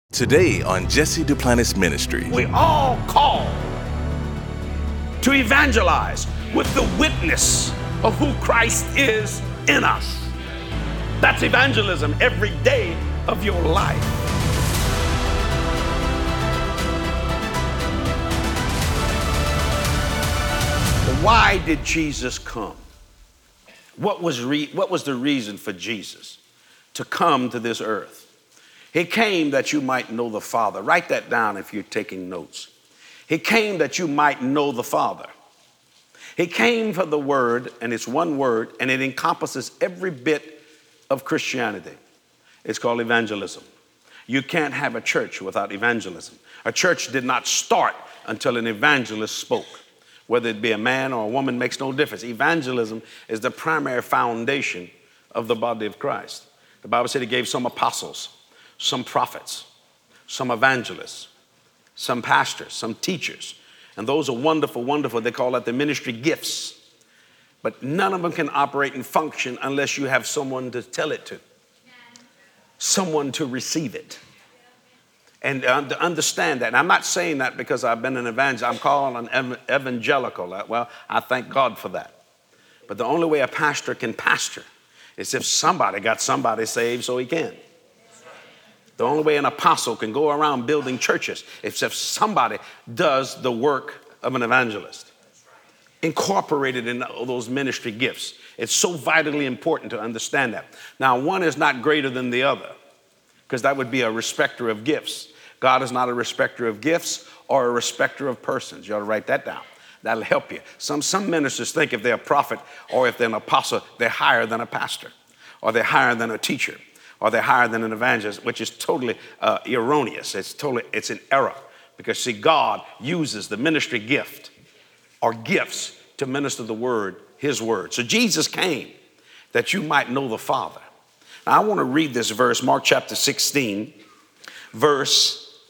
Today on Jesse Duplantis Ministry. We all call to evangelize with the witness of who Christ is in us. That's evangelism every day of your life. Why did Jesus come? What was the reason for Jesus to come to this earth? He came that you might know the Father. Write that down if you're taking notes. He came that you might know the Father. He came for the word, and it's one word, and it encompasses every bit of Christianity. It's called evangelism. You can't have a church without evangelism. A church did not start until an evangelist spoke. Whether it be a man or a woman makes no difference. Evangelism is the primary foundation of the body of Christ. The Bible said he gave some apostles, some prophets, some evangelists, some pastors, some teachers. And those are wonderful, wonderful. They call that the ministry gifts. But none of them can operate and function unless you have someone to tell it to, someone to receive it. And to understand that. And I'm not saying that because I've been an evangelist. I'm called an evangelical. Well, I thank God for that. But the only way a pastor can pastor is if somebody got somebody saved so he can. The only way an apostle can go around building churches is if somebody does the work of an evangelist. Incorporated in those ministry gifts. It's so vitally important to understand that. Now, one is not greater than the other, because that would be a respecter of gifts. God is not a respecter of gifts or a respecter of persons. You ought to write that down. That'll help you. Some ministers think if they're a prophet or if they're an apostle, they're higher than a pastor, or they're higher than a teacher, or they're higher than an evangelist, which is totally erroneous. It's an error. Because see, God uses the ministry gift or gifts to minister the word, his word. So Jesus came that you might know the Father. Now I want to read this verse, Mark chapter 16, verse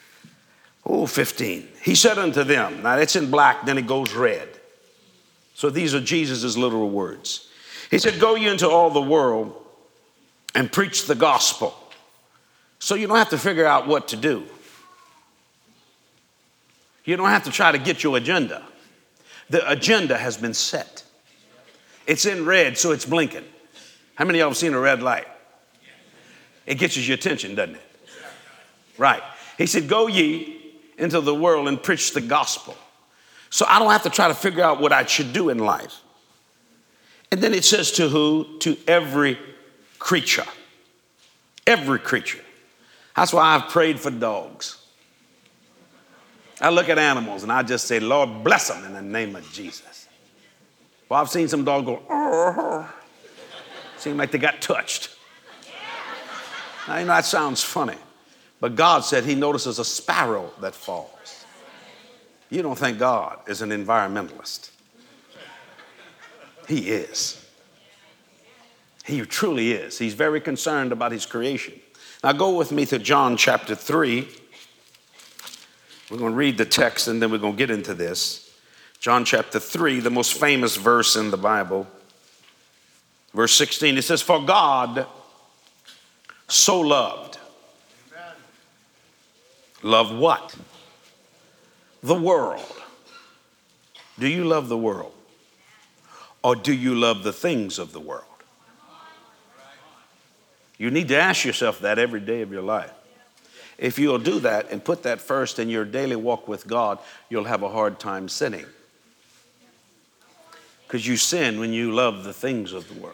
15. He said unto them, now it's in black, then it goes red. So these are Jesus' literal words. He said, go ye into all the world and preach the gospel. So you don't have to figure out what to do. You don't have to try to get your agenda. The agenda has been set. It's in red, so it's blinking. How many of y'all have seen a red light? It gets your attention, doesn't it? Right. He said, go ye into the world and preach the gospel. So I don't have to try to figure out what I should do in life. And then it says to who? To every creature. Every creature. That's why I've prayed for dogs. I look at animals and I just say, Lord, bless them in the name of Jesus. Well, I've seen some dogs go, oh. Seem like they got touched. Now, you know, that sounds funny. But God said he notices a sparrow that falls. You don't think God is an environmentalist. He is. He truly is. He's very concerned about his creation. Now go with me to John chapter 3. We're going to read the text and then we're going to get into this. John chapter 3, the most famous verse in the Bible. Verse 16, it says, for God so loved. Amen. Love what? The world. Do you love the world? Or do you love the things of the world? You need to ask yourself that every day of your life. If you'll do that and put that first in your daily walk with God, you'll have a hard time sinning. Because you sin when you love the things of the world.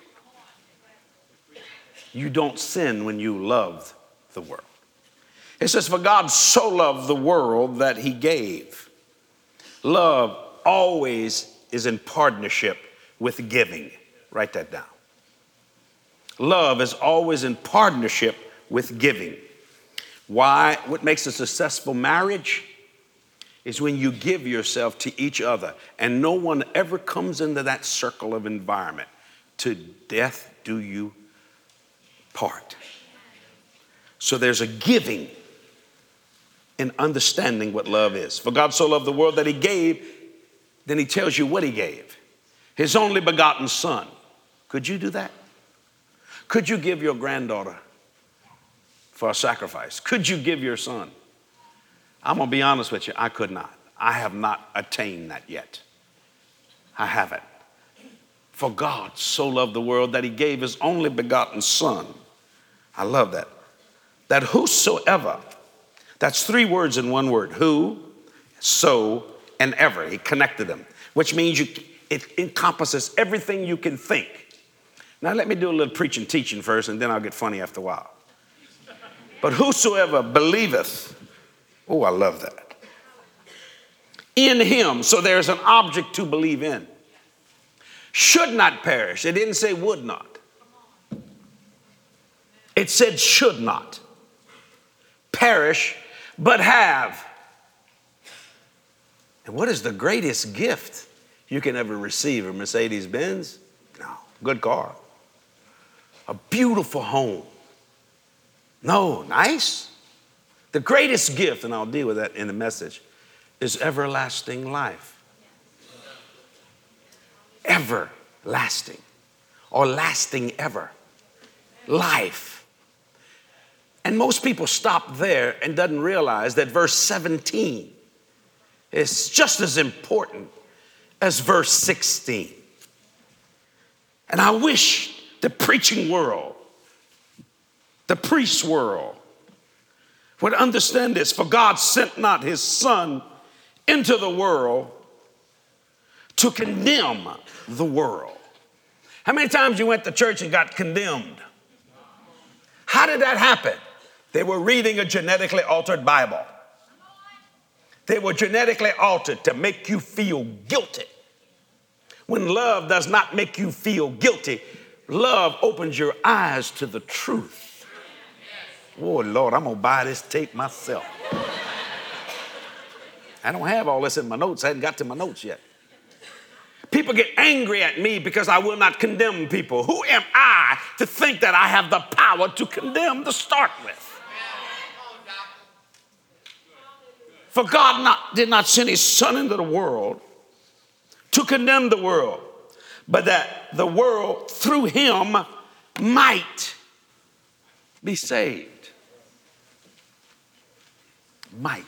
You don't sin when you love the world. It says, for God so loved the world that he gave. Love always is in partnership with giving. Write that down. Love is always in partnership with giving. Why? What makes a successful marriage is when you give yourself to each other and no one ever comes into that circle of environment. To death do you part. So there's a giving in understanding what love is. For God so loved the world that he gave, then he tells you what he gave. His only begotten son. Could you do that? Could you give your granddaughter for a sacrifice? Could you give your son? I'm going to be honest with you. I could not. I have not attained that yet. I haven't. For God so loved the world that he gave his only begotten son. I love that. That whosoever, that's three words in one word. Who, so, and ever. He connected them, which means it encompasses everything you can think. Now let me do a little preaching, teaching first, and then I'll get funny after a while. But whosoever believeth, oh, I love that. In him, so there's an object to believe in. Should not perish. It didn't say would not. It said should not perish, but have. And what is the greatest gift you can ever receive? A Mercedes-Benz? No. Good car. A beautiful home. No. Nice. The greatest gift, and I'll deal with that in the message, is everlasting life. Everlasting, or lasting ever. Life. And most people stop there and doesn't realize that verse 17 is just as important as verse 16. And I wish the preaching world, the priest world, would understand this. For God sent not his son into the world to condemn the world. How many times you went to church and got condemned? How did that happen? They were reading a genetically altered Bible. They were genetically altered to make you feel guilty. When love does not make you feel guilty, love opens your eyes to the truth. Oh, Lord, I'm going to buy this tape myself. I don't have all this in my notes. I hadn't got to my notes yet. People get angry at me because I will not condemn people. Who am I to think that I have the power to condemn to start with? For God did not send his son into the world to condemn the world, but that the world through him might be saved. Might.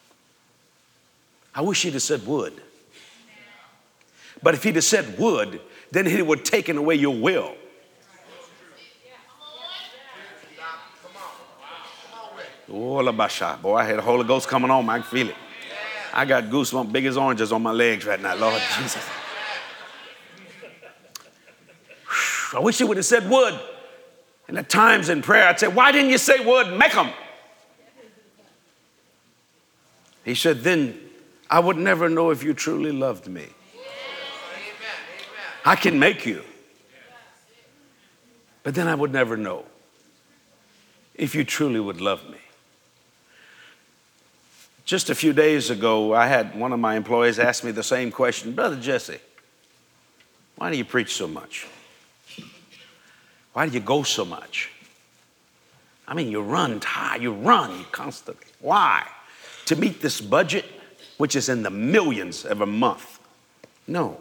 I wish he'd have said would. But if he'd have said would, then he would have taken away your will. Oh, boy, I had the Holy Ghost coming on. I can feel it. I got goosebumps big as oranges on my legs right now, Lord Jesus. I wish he would have said would. And at times in prayer, I'd say, why didn't you say would? Make them. He said, then I would never know if you truly loved me. I can make you. But then I would never know if you truly would love me. Just a few days ago, I had one of my employees ask me the same question. Brother Jesse, why do you preach so much? Why do you go so much? I mean, you run constantly. Why? To meet this budget, which is in the millions every month? No.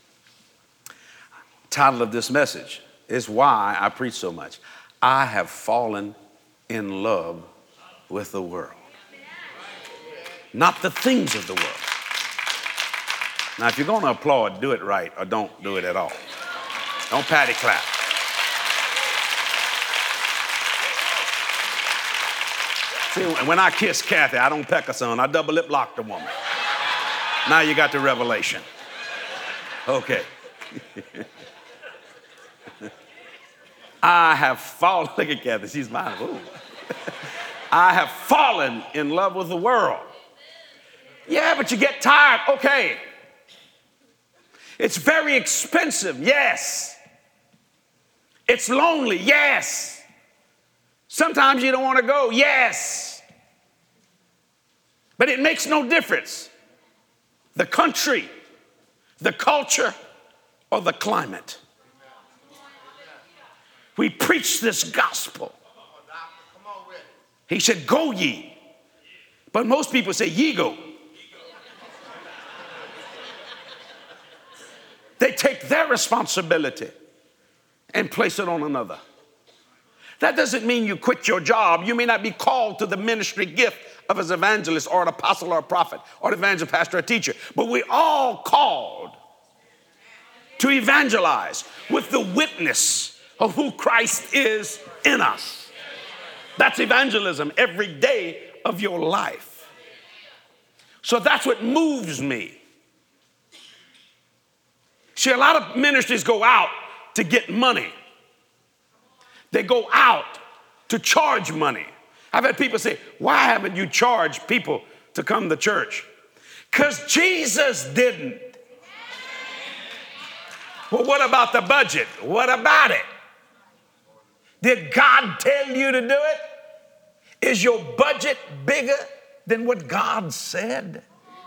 Title of this message is why I preach so much. I have fallen in love with the world. Not the things of the world. Now, if you're going to applaud, do it right, or don't do it at all. Don't patty clap. See, when I kiss Kathy, I don't peck a son. I double lip lock the woman. Now you got the revelation. Okay. I have fallen. Look at Kathy. She's mine. Ooh. I have fallen in love with the world. Yeah, but you get tired. Okay. It's very expensive. Yes. It's lonely. Yes. Sometimes you don't want to go. Yes. But it makes no difference. The country, the culture, or the climate. We preach this gospel. He said, go ye. But most people say, ye go. They take their responsibility and place it on another. That doesn't mean you quit your job. You may not be called to the ministry gift of an evangelist or an apostle or a prophet or an evangelist, pastor or teacher. But we're all called to evangelize with the witness of who Christ is in us. That's evangelism every day of your life. So that's what moves me. See, a lot of ministries go out to get money. They go out to charge money. I've had people say, why haven't you charged people to come to church? Because Jesus didn't. Well, what about the budget? What about it? Did God tell you to do it? Is your budget bigger than what God said?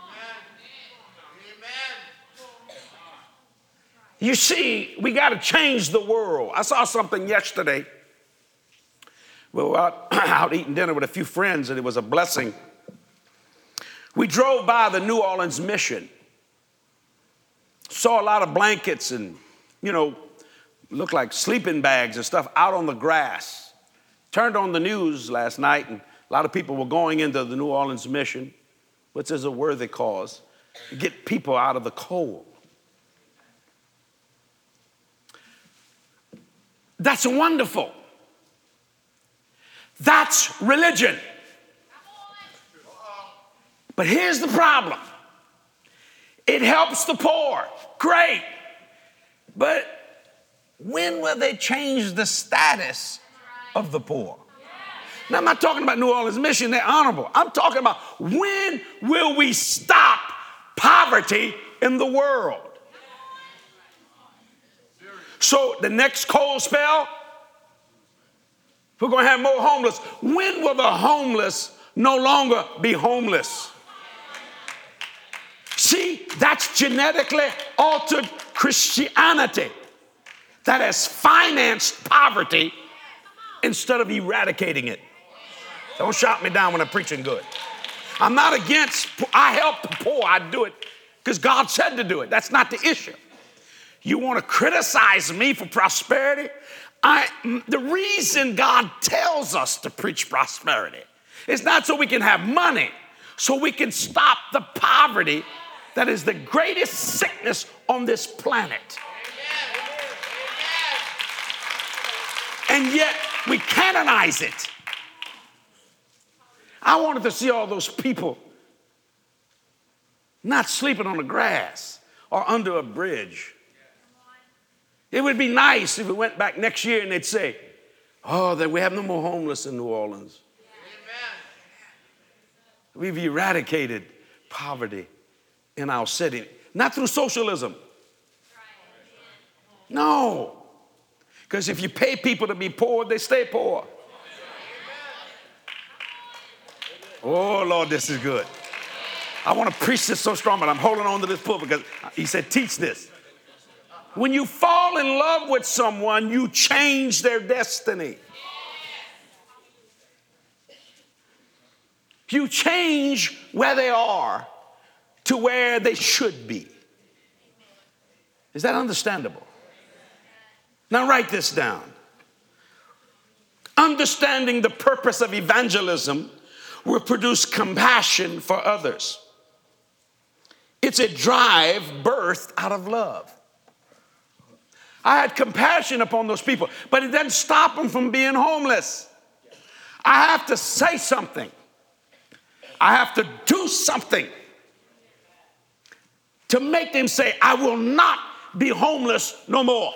You see, we got to change the world. I saw something yesterday. We were out eating dinner with a few friends, and it was a blessing. We drove by the New Orleans Mission. Saw a lot of blankets and, looked like sleeping bags and stuff out on the grass. Turned on the news last night, and a lot of people were going into the New Orleans Mission, which is a worthy cause, to get people out of the cold. That's wonderful. That's religion. But here's the problem. It helps the poor. Great. But when will they change the status of the poor? Now, I'm not talking about New Orleans Mission. They're honorable. I'm talking about when will we stop poverty in the world? So the next cold spell, we're going to have more homeless. When will the homeless no longer be homeless? See, that's genetically altered Christianity that has financed poverty instead of eradicating it. Don't shout me down when I'm preaching good. I'm not against, I help the poor. I do it because God said to do it. That's not the issue. You want to criticize me for prosperity? The reason God tells us to preach prosperity is not so we can have money, so we can stop the poverty that is the greatest sickness on this planet. And yet we canonize it. I wanted to see all those people not sleeping on the grass or under a bridge. It would be nice if we went back next year and they'd say, oh, that we have no more homeless in New Orleans. We've eradicated poverty in our city. Not through socialism. No. Because if you pay people to be poor, they stay poor. Oh, Lord, this is good. I want to preach this so strong, but I'm holding on to this pulpit because he said, teach this. When you fall in love with someone, you change their destiny. You change where they are to where they should be. Is that understandable? Now write this down. Understanding the purpose of evangelism will produce compassion for others. It's a drive birthed out of love. I had compassion upon those people, but it doesn't stop them from being homeless. I have to say something. I have to do something to make them say, I will not be homeless no more.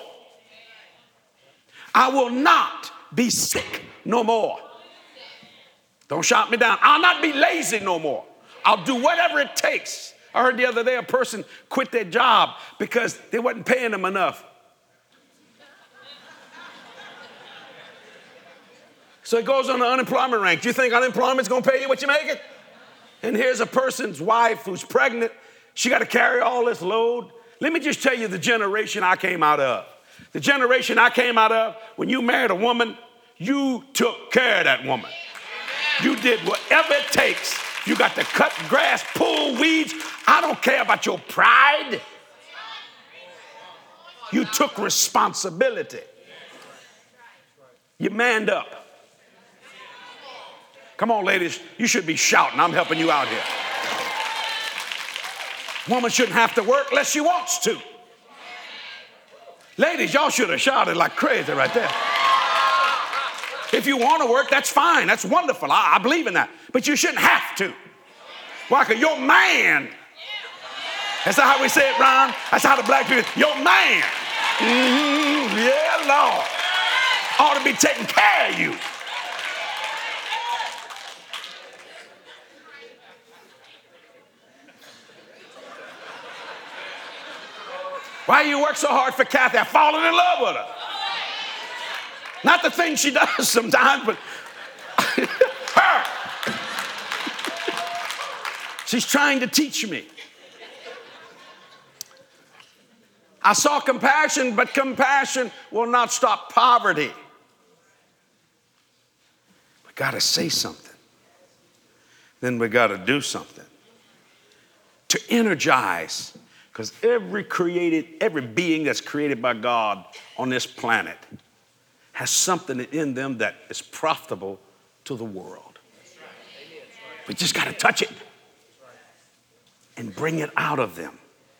I will not be sick no more. Don't shout me down. I'll not be lazy no more. I'll do whatever it takes. I heard the other day a person quit their job because they wasn't paying them enough. So it goes on the unemployment rank. Do you think unemployment's going to pay you what you make it? And here's a person's wife who's pregnant. She got to carry all this load. Let me just tell you the generation I came out of. The generation I came out of, when you married a woman, you took care of that woman. You did whatever it takes. You got to cut grass, pull weeds. I don't care about your pride. You took responsibility. You manned up. Come on, ladies. You should be shouting. I'm helping you out here. Woman shouldn't have to work unless she wants to. Ladies, y'all should have shouted like crazy right there. If you want to work, that's fine. That's wonderful. I believe in that. But you shouldn't have to. Why? Because your man. That's not how we say it, Ron. That's how the black people, your man. Yeah, Lord. Ought to be taking care of you. Why you work so hard for Kathy? I've fallen in love with her. Not the thing she does sometimes, but her. She's trying to teach me. I saw compassion, but compassion will not stop poverty. We got to say something. Then we got to do something to energize. Because every being that's created by God on this planet has something in them that is profitable to the world. We just got to touch it and bring it out of them.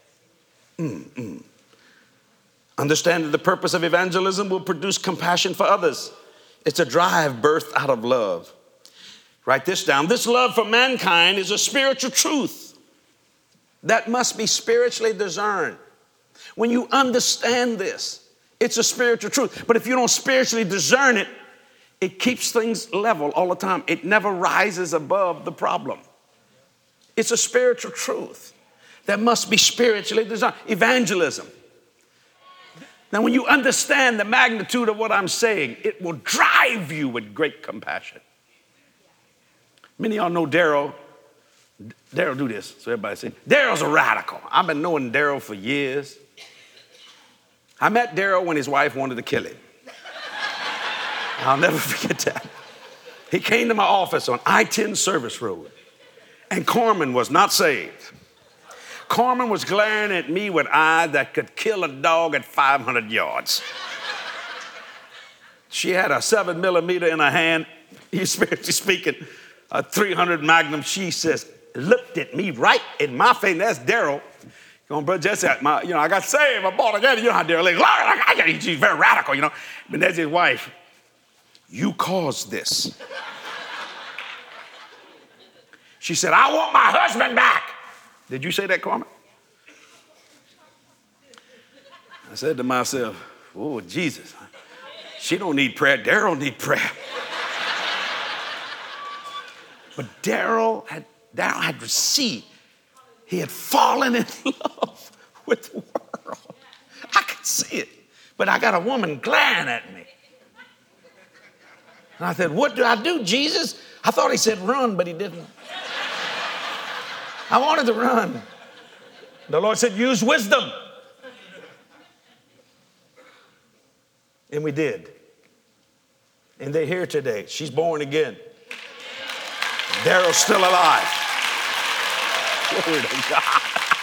Understanding the purpose of evangelism will produce compassion for others. It's a drive birthed out of love. Write this down. This love for mankind is a spiritual truth that must be spiritually discerned. When you understand this, it's a spiritual truth. But if you don't spiritually discern it, it keeps things level all the time. It never rises above the problem. It's a spiritual truth that must be spiritually discerned. Evangelism. Now, when you understand the magnitude of what I'm saying, it will drive you with great compassion. Many of y'all know Daryl. Daryl, do this so everybody see. Daryl's a radical. I've been knowing Daryl for years. I met Daryl when his wife wanted to kill him. I'll never forget that. He came to my office on I-10 Service Road, and Carmen was not saved. Carmen was glaring at me with eyes that could kill a dog at 500 yards. She had a 7mm in her hand, spiritually speaking, a 300 Magnum. She says, looked at me right in my face. That's Daryl. Going, Brother Jesse, I got saved. I bought again. You know how Daryl is. She's very radical, But that's his wife. You caused this. She said, I want my husband back. Did you say that, Carmen? I said to myself, oh, Jesus. She don't need prayer. Daryl need prayer. But Daryl had received. He had fallen in love with the world. I could see it. But I got a woman glaring at me. And I said, what do I do, Jesus? I thought he said run, but he didn't. I wanted to run. The Lord said, use wisdom. And we did. And they're here today. She's born again. Daryl's still alive. Glory to God.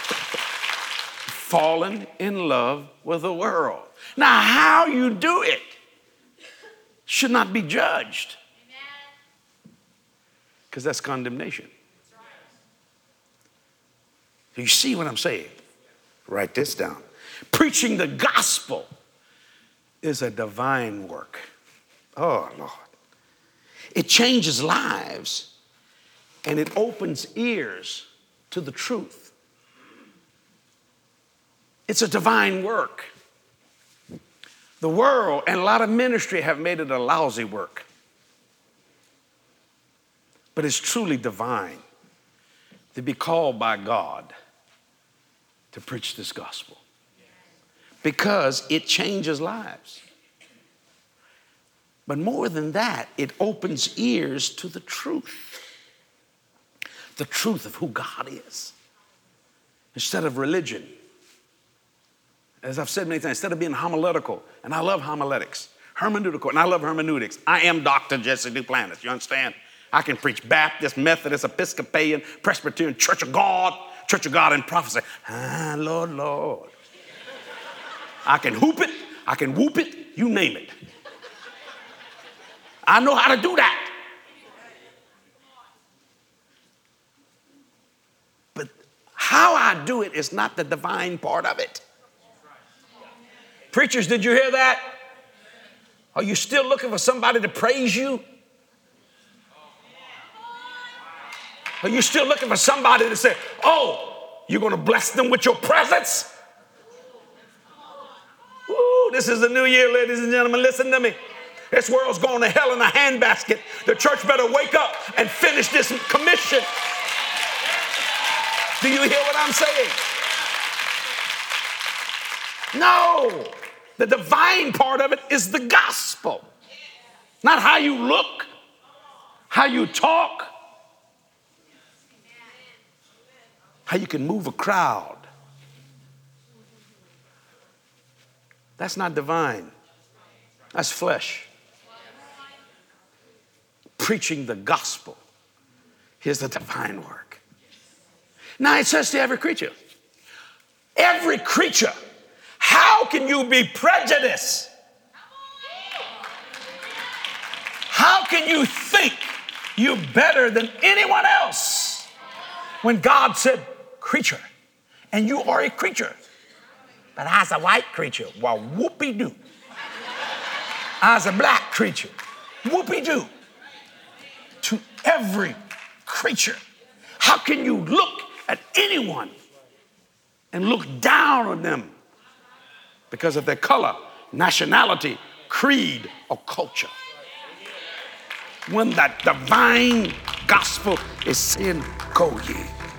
Fallen in love with the world. Now, how you do it should not be judged. Because that's condemnation. You see what I'm saying? Write this down. Preaching the gospel is a divine work. Oh, Lord. It changes lives and it opens ears to the truth. It's a divine work. The world and a lot of ministry have made it a lousy work. But it's truly divine to be called by God to preach this gospel. Because it changes lives. But more than that, it opens ears to the truth. The truth of who God is. Instead of religion. As I've said many times, instead of being homiletical, and I love homiletics, hermeneutical, and I love hermeneutics. I am Dr. Jesse Duplantis, you understand? I can preach Baptist, Methodist, Episcopalian, Presbyterian, Church of God and prophecy. Ah, Lord, Lord. I can hoop it, I can whoop it, you name it. I know how to do that. But how I do it is not the divine part of it. Preachers, did you hear that? Are you still looking for somebody to praise you? Are you still looking for somebody to say, oh, you're going to bless them with your presence? Ooh, this is the new year, ladies and gentlemen. Listen to me. This world's going to hell in a handbasket. The church better wake up and finish this commission. Do you hear what I'm saying? No. The divine part of it is the gospel. Not how you look, how you talk, how you can move a crowd. That's not divine. That's flesh. Preaching the gospel is the divine work. Now it says to every creature, how can you be prejudiced? How can you think you're better than anyone else when God said creature and you are a creature? But I's a white creature. Well, whoopee-doo. I's a black creature. Whoopee-doo. To every creature. How can you look at anyone and look down on them because of their color, nationality, creed, or culture? When that divine gospel is saying, go ye.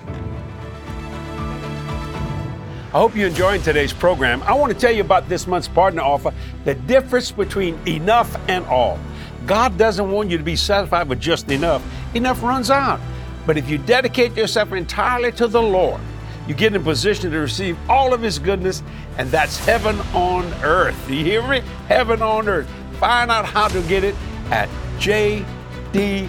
I hope you're enjoying today's program. I want to tell you about this month's partner offer, the difference between enough and all. God doesn't want you to be satisfied with just enough. Enough runs out. But if you dedicate yourself entirely to the Lord, you get in a position to receive all of His goodness, and that's heaven on earth. Do you hear me? Heaven on earth. Find out how to get it at jdm.org.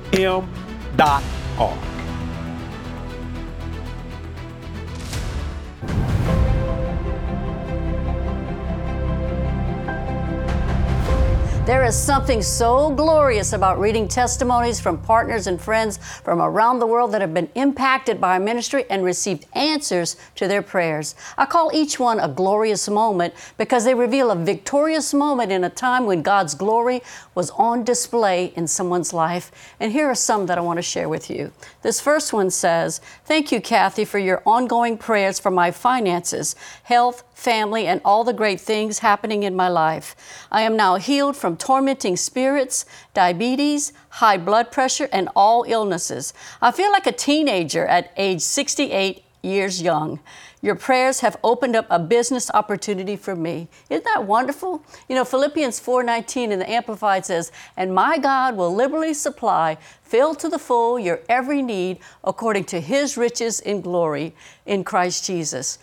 There is something so glorious about reading testimonies from partners and friends from around the world that have been impacted by our ministry and received answers to their prayers. I call each one a glorious moment because they reveal a victorious moment in a time when God's glory was on display in someone's life. And here are some that I want to share with you. This first one says, "Thank you, Kathy, for your ongoing prayers for my finances, health, family, and all the great things happening in my life. I am now healed from tormenting spirits, diabetes, high blood pressure, and all illnesses. I feel like a teenager at age 68 years young. Your prayers have opened up a business opportunity for me." Isn't that wonderful? You know, Philippians 4:19 in the Amplified says, "And my God will liberally supply, fill to the full your every need according to His riches in glory in Christ Jesus."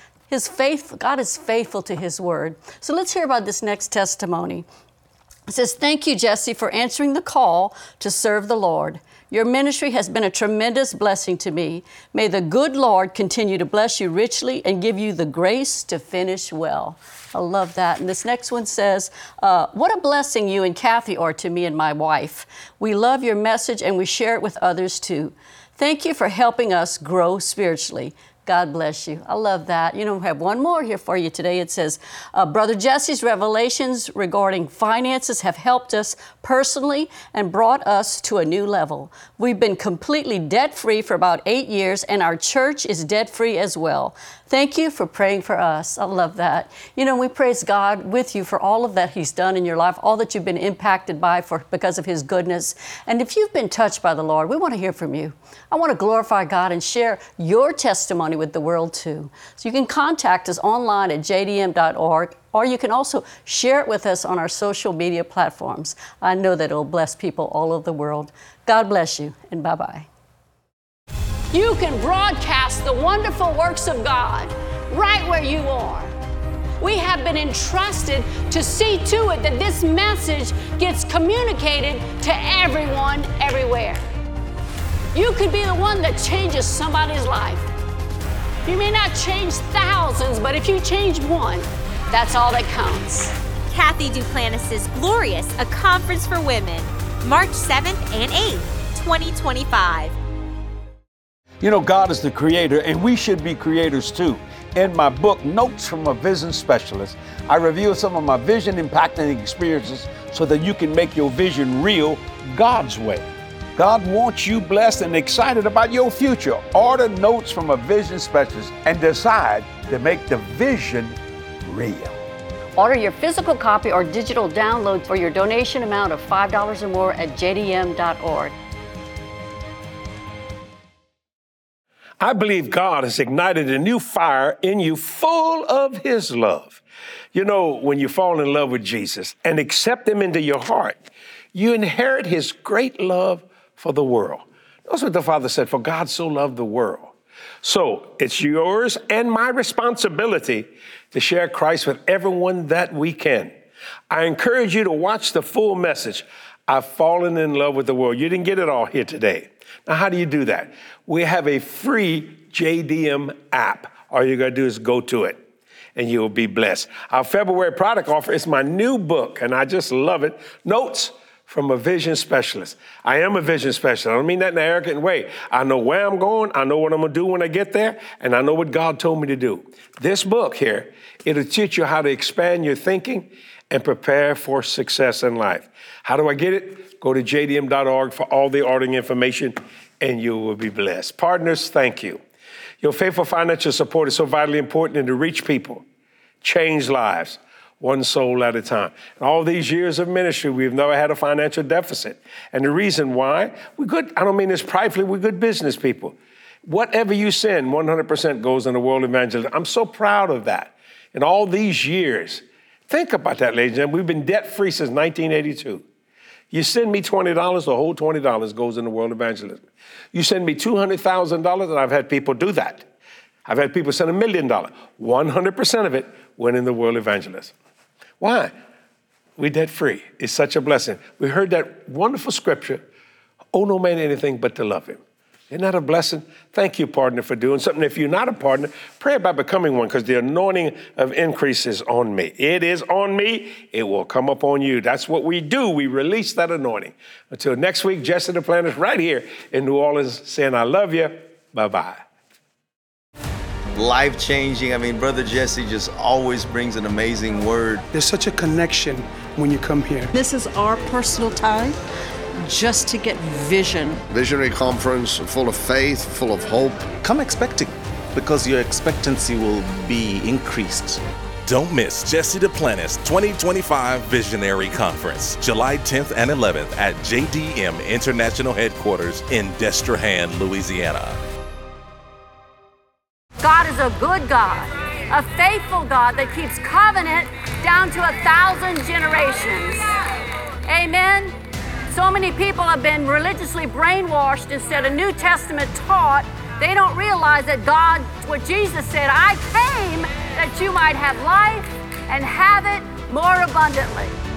God is faithful to His word. So let's hear about this next testimony. It says, "Thank you, Jesse, for answering the call to serve the Lord. Your ministry has been a tremendous blessing to me. May the good Lord continue to bless you richly and give you the grace to finish well." I love that. And this next one says, "What a blessing you and Kathy are to me and my wife. We love your message and we share it with others too. Thank you for helping us grow spiritually. God bless you." I love that. You know, we have one more here for you today. It says, "Brother Jesse's revelations regarding finances have helped us personally and brought us to a new level. We've been completely debt-free for about 8 years, and our church is debt-free as well. Thank you for praying for us." I love that. You know, we praise God with you for all of that He's done in your life, all that you've been impacted by because of His goodness. And if you've been touched by the Lord, we want to hear from you. I want to glorify God and share your testimony with the world too. So you can contact us online at jdm.org, or you can also share it with us on our social media platforms. I know that it will bless people all over the world. God bless you, and bye-bye. You can broadcast the wonderful works of God right where you are. We have been entrusted to see to it that this message gets communicated to everyone, everywhere. You could be the one that changes somebody's life. You may not change thousands, but if you change one, that's all that counts. Kathy Duplantis' Glorious, a conference for women. March 7th and 8th, 2025. You know, God is the creator, and we should be creators too. In my book, Notes from a Vision Specialist, I reveal some of my vision impacting experiences so that you can make your vision real God's way. God wants you blessed and excited about your future. Order Notes from a Vision Specialist and decide to make the vision real. Order your physical copy or digital download for your donation amount of $5 or more at jdm.org. I believe God has ignited a new fire in you full of His love. You know, when you fall in love with Jesus and accept Him into your heart, you inherit His great love for the world. That's what the Father said, for God so loved the world. So it's yours and my responsibility to share Christ with everyone that we can. I encourage you to watch the full message. I've fallen in love with the world. You didn't get it all here today. Now, how do you do that? We have a free JDM app. All you got to do is go to it, and you'll be blessed. Our February product offer is my new book, and I just love it, Notes from a Vision Specialist. I am a vision specialist. I don't mean that in an arrogant way. I know where I'm going. I know what I'm going to do when I get there, and I know what God told me to do. This book here, it'll teach you how to expand your thinking and prepare for success in life. How do I get it? Go to jdm.org for all the ordering information, and you will be blessed. Partners, thank you. Your faithful financial support is so vitally important and to reach people, change lives, one soul at a time. In all these years of ministry, we've never had a financial deficit. And the reason why, we're good, I don't mean this pridefully, we're good business people. Whatever you send, 100% goes in the world evangelism. I'm so proud of that. In all these years, think about that, ladies and gentlemen. We've been debt-free since 1982. You send me $20, the whole $20 goes in the world evangelism. You send me $200,000, and I've had people do that. I've had people send $1 million. 100% of it went in the world evangelism. Why? We're debt-free. It's such a blessing. We heard that wonderful scripture, owe no man anything but to love him. Isn't that a blessing? Thank you, partner, for doing something. If you're not a partner, pray about becoming one, because the anointing of increase is on me. It is on me. It will come upon you. That's what we do. We release that anointing. Until next week, Jesse Duplantis right here in New Orleans saying, I love you. Bye-bye. Life-changing. I mean, Brother Jesse just always brings an amazing word. There's such a connection when you come here. This is our personal time just to get vision. Visionary conference full of faith, full of hope. Come expecting, because your expectancy will be increased. Don't miss Jesse Duplantis 2025 Visionary Conference, July 10th and 11th at JDM International Headquarters in Destrehan, Louisiana. God is a good God, a faithful God that keeps covenant down to 1,000 generations. Amen. So many people have been religiously brainwashed instead of New Testament taught. They don't realize that God, what Jesus said, I came that you might have life and have it more abundantly.